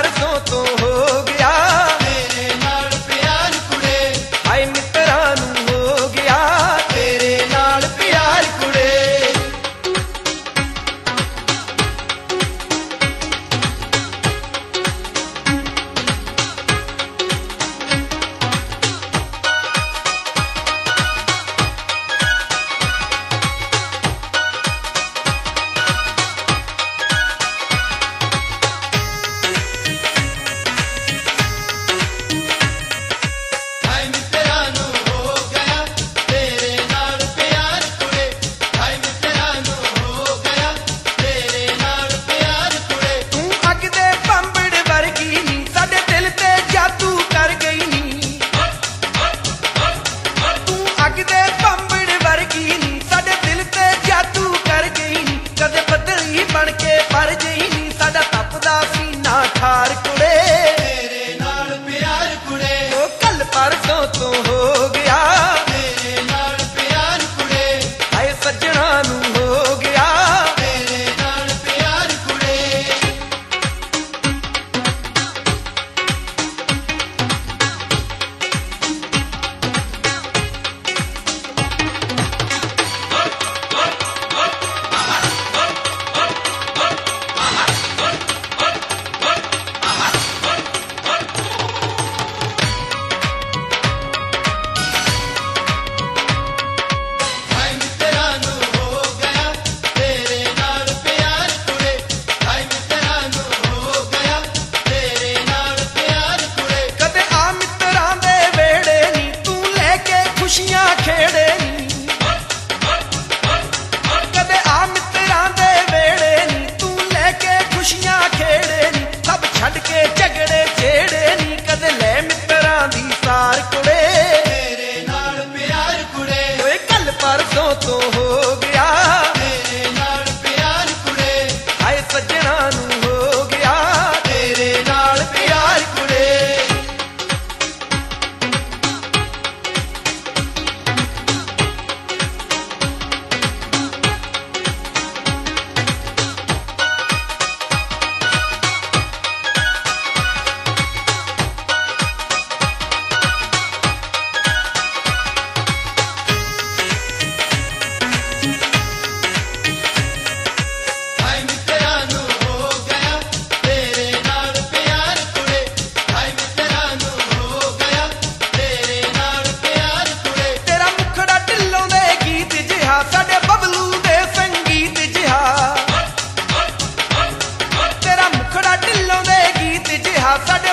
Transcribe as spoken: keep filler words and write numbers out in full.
परसों तो हो गया तेरे नाल प्यार कुड़े, हाय मित्रा नू हो गया तेरे नाल प्यार कुड़े। हाय मित्रा नू हो गया तेरे नाल प्यार कुड़े, हाय मित्रा नू हो गया तेरे नाल प्यार कुड़े। तू अग दे पंबड़ वर्गी नी साडे दिल ते जादू कर गई नी। तू अग दे पंबड़ वर्गी नी साडे दिल ते जादू कर गई नी। कदे बदली बन के पर गई नी साडा तपदा सीना ठार कुड़े। तेरे नाल प्यार कुड़े, ओ कल परसों तो हो गया तेरे नाल प्यार कुड़े, हाय सजना नू हो गया तेरे नाल प्यार कुड़े। हाय मित्रा नू हो गया तेरे नाल प्यार कुड़े, हाय मित्रा नू हो गया तेरे नाल प्यार कुड़े। कदे आ मित्तरां दे वेड़े नी तू लेके खुशियां खेड़े नी। कदे आ मित्तरां दे वेड़े नी तू लेके खुशियां खेड़े नी। सब छड़ के झगड़े छेड़े नी कदे ले मित्तरां दी सार कुड़े। तेरे नाल प्यार कुड़े, ओए कल परसों तो हो गया तेरे नाल प्यार कुड़े, हाय सजना नू हो गया तेरे नाल प्यार कुड़े। हाय मित्रा नू हो गया तेरे नाल प्यार कुड़े, हाय मित्रा नू हो गया तेरे नाल प्यार कुड़े। तेरा मुखड़ा ढिल्लों दे गीत जिहा साडे बबलू दे संगीत जिहा। तेरा मुखड़ा ढिल्लों दे गीत जिहा साडे